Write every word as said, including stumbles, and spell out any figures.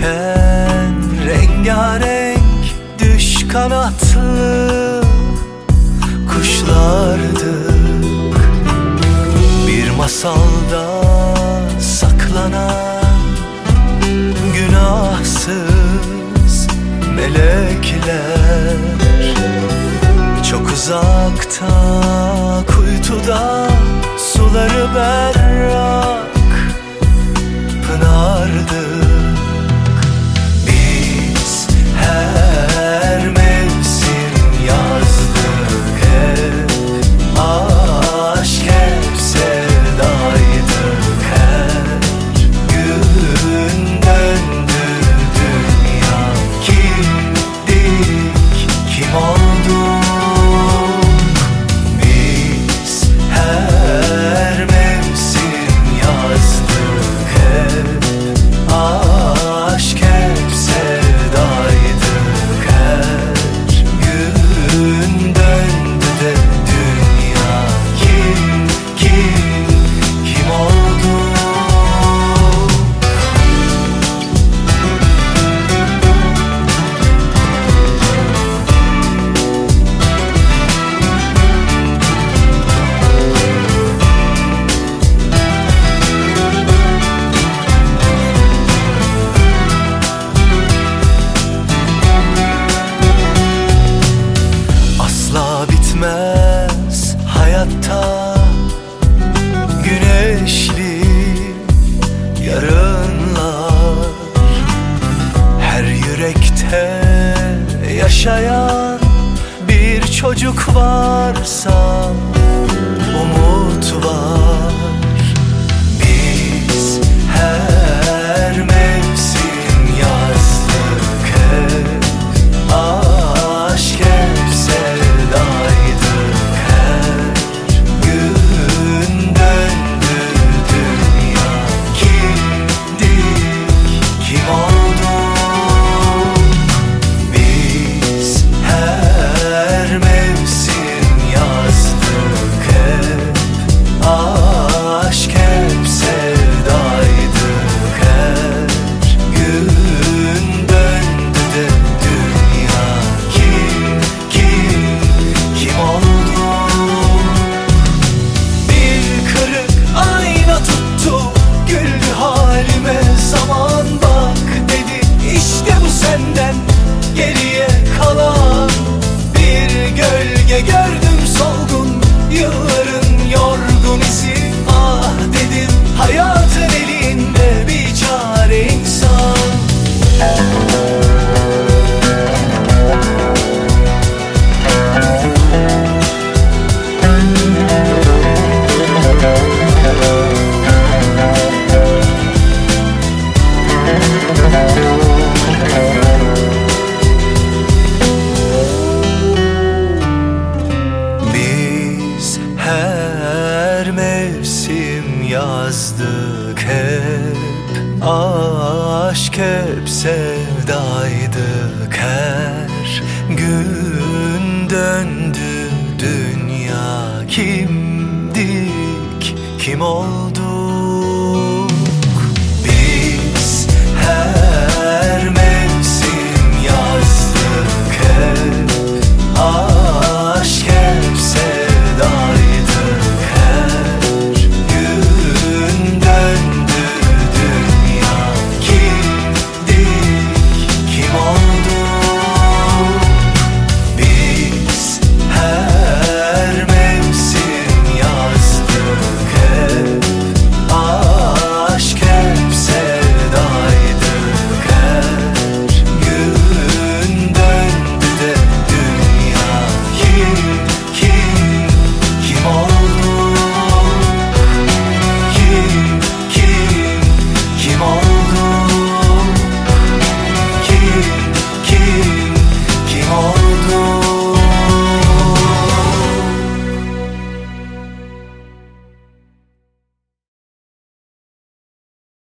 uçarken rengarenk düş kanatlı kuşlardık. Bir masalda saklanan günahsız melekler, çok uzakta kuytuda suları berrak pınardık. Biz her mevsim yazdık hep, aşk hep sevdaydık. Her gün döndü dünya, kimdik, kim olduk? Biz her mevsim yazdık hep, aşk hep sevdaydık. Her gün döndü de dünya, kim, kim, kim oldu? Asla bitmez hayatta güneşli yarınlar. Her yürekte yaşayan bir çocuk varsa umut var. Biz her mevsim yazdık hep, aşk hep sevdaydık. Her gün döndü dünya, kimdik, kim olduk? Biz her mevsim yazdık hep, aşk hep sevdaydık. Her gün döndü de dünya, kim, kim, kim oldu? Bir kırık ayna tuttu, güldü halime zaman, bak dedi, işte bu senden geriye kalan. Bir gölge gördüm solgun, yılların yorgun izi. Ah dedim, hayatın elinde bir çare insan. Biz her mevsim yazdık hep, aşk hep sevdaydık. Her gün döndü dünya, kimdik, kim olduk?